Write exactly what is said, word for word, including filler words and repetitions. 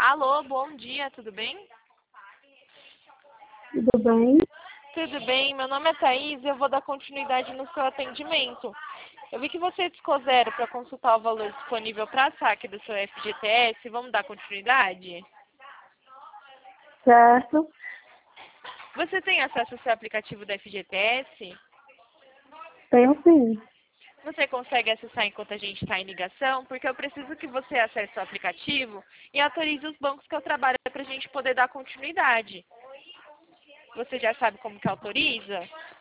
Alô, bom dia, tudo bem? Tudo bem? Tudo bem, meu nome é Thaís e eu vou dar continuidade no seu atendimento. Eu vi que você discou zero para consultar o valor disponível para saque do seu F G T S. Vamos dar continuidade? Certo. Você tem acesso ao seu aplicativo do F G T S? Tenho sim. Você consegue acessar enquanto a gente está em ligação? Porque eu preciso que você acesse o aplicativo e autorize os bancos que eu trabalho para a gente poder dar continuidade. Você já sabe como que autoriza?